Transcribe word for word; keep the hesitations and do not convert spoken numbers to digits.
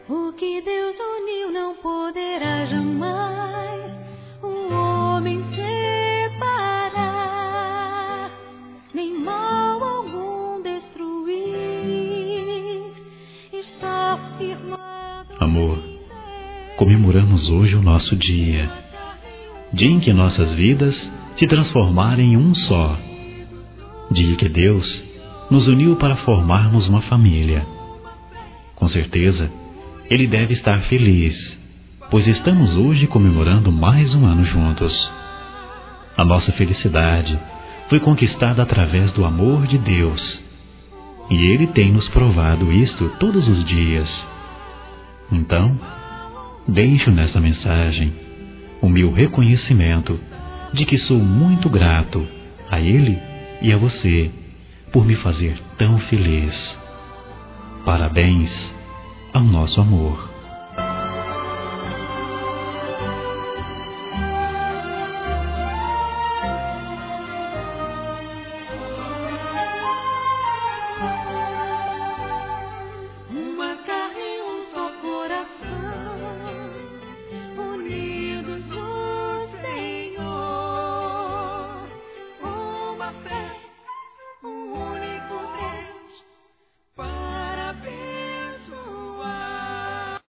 O que Deus uniu não poderá jamais o homem separar, nem mal algum destruir. Está firmado. Amor, comemoramos hoje o nosso dia, dia em que nossas vidas se transformaram em um só, dia que Deus nos uniu para formarmos uma família. Com certeza, Ele deve estar feliz, pois estamos hoje comemorando mais um ano juntos. A nossa felicidade foi conquistada através do amor de Deus, e Ele tem nos provado isto todos os dias. Então, deixo nessa mensagem o meu reconhecimento de que sou muito grato a Ele e a você por me fazer tão feliz. Parabéns ao nosso amor.